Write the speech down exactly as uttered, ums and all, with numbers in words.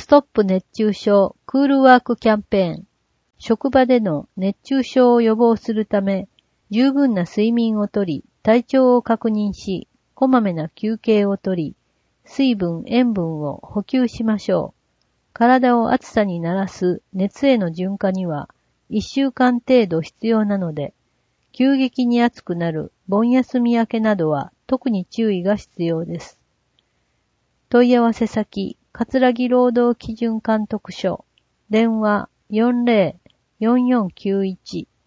トップ熱中症クールワークキャンペーン。職場での熱中症を予防するため、十分な睡眠をとり、体調を確認し、こまめな休憩をとり、水分、塩分を補給しましょう。体を暑さに慣らす熱への順化には、いっしゅうかん程度必要なので、急激に暑くなる盆休み明けなどは特に注意が必要です。問い合わせ先、葛城労働基準監督署、電話よんゼロ よんよんきゅういち